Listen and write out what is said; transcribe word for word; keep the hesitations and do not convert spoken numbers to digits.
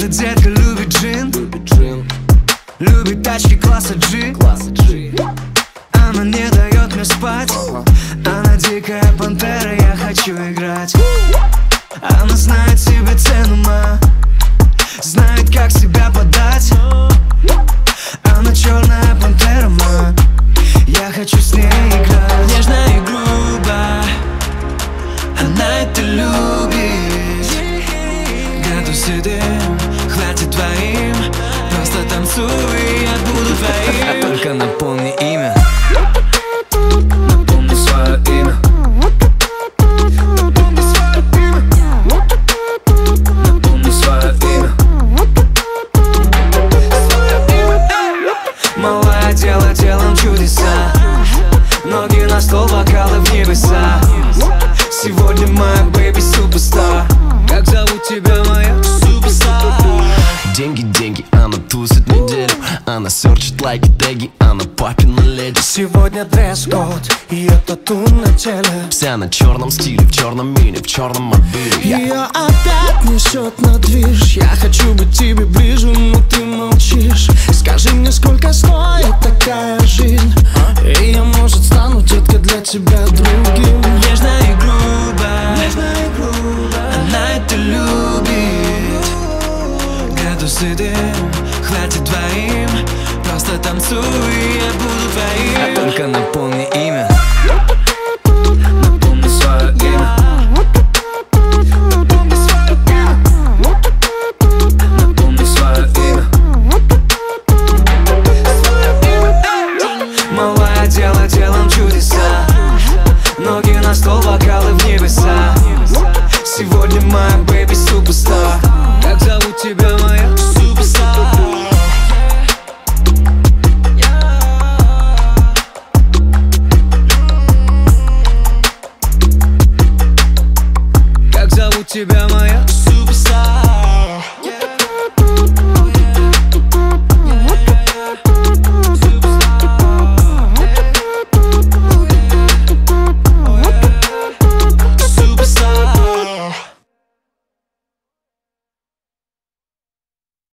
детка любит джин, любит джин, любит тачки класса G, класса G. Она не дает мне спать, она дикая пантера, я хочу играть. Она знает себе цену, ма, знает, как себя подать. Она черная пантера, ма, я хочу с ней играть. Нежно и грубо, она это любит. Градусы дым, хватит твоим, просто танцуй, я буду твоим. Только напомни имя, напомни свое имя, напомни свое имя, напомни свое имя, свое имя. Малая, дело делом чудеса, ноги на стол, бокалы в небеса. Сегодня моя бэйби суперстар. Как зовут тебя, моя суперстар? деньги, деньги, она тусит неделю. Она серчит лайки, теги, она папина леди. Сегодня дресс-код, ее тату на теле. Вся на черном стиле, в черном мини, в черном мобиле. Ее опять несет на движ. Я хочу быть тебе ближе, но ты молчишь. Скажи мне, сколько стоит такая жизнь, и я, может, стану, детка, для тебя другим. Нежно и грубо, нежно и грубо, она это любит. Градусы дым, хватит двоим, просто танцуй, я буду твоим. Только напомни имя, напомни свое имя, напомни свое имя, напомни свое имя, свое имя. Малая, дело делом чудеса, ноги на стол, бокалы в небеса. Сегодня моя бэйби суперстар. Как зовут тебя, моя суперстар? Как зовут тебя, моя суперстар?